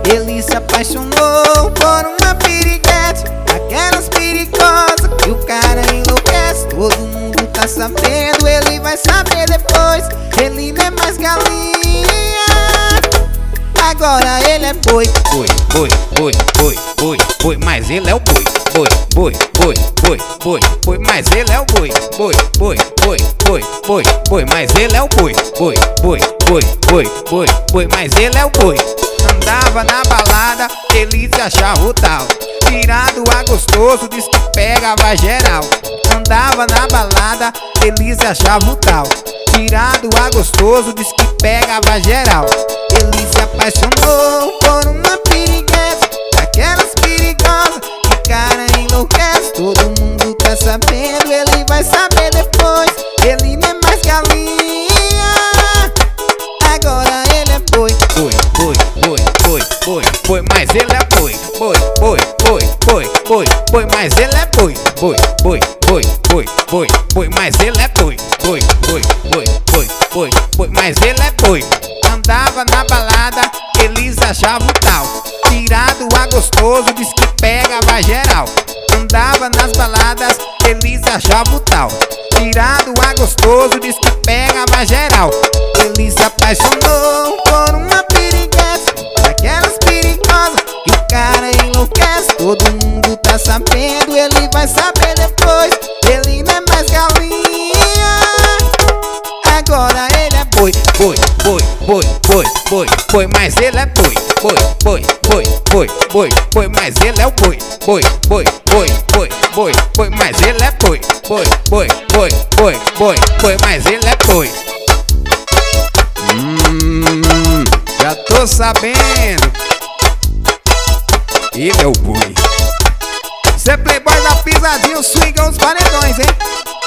Ele se apaixonou por uma piriguete, aquelas perigosas que o cara enlouquece. Todo mundo tá sabendo, ele vai saber depois. Ele não é mais galinha, agora ele é boi. Boi, boi, boi, boi, boi, boi, mas ele é o boi. Boi, boi, boi, boi, boi, boi, mas ele é o boi. Boi, boi, boi, boi, boi, boi, mas ele é o boi. Boi, boi, boi, boi, boi, boi, mas ele é o boi. Andava na balada, ele se achava o tal. Tirado a gostoso, diz que pegava geral. Andava na balada, ele se achava o tal. Tirado a gostoso, diz que pegava geral. Ele se apaixonou por uma piriguete, aquelas perigosas que o cara enlouquece. Todo mundo tá sabendo, ele vai saber depois. Ele não é mais galinha, agora ele é boi. Boi, boi, boi, boi, boi, boi, mas ele é boi. Boi, boi, boi, boi, boi, boi, mas ele é boi. Boi, boi, boi, boi, boi, boi, mas ele é boi. Boi, boi, boi, boi, boi, boi, mas ele é boi. Andava na balada, eles achavam o tal. Tirado a gostoso, diz que pegava geral. Andava nas baladas, eles achavam o tal. Tirado a gostoso, diz que pegava geral. Ele se apaixonou por uma piriguete, aquelas perigosas que o cara enlouquece. Todo mundo tá sabendo, ele vai saber depois. Ele não é mais galinha, agora ele é boi. Boi, boi, boi, boi, boi, boi, mas ele é boi. Boi, boi, boi, boi, boi, boi, mas ele é o boi. Boi, boi, boi, boi, boi, boi, mas ele é boi. Boi, boi, boi, boi, boi, boi, mas ele é boi. Já tô sabendo. Ele é o boi. Cê playboy da pisadinha, o swing é os paredões, hein?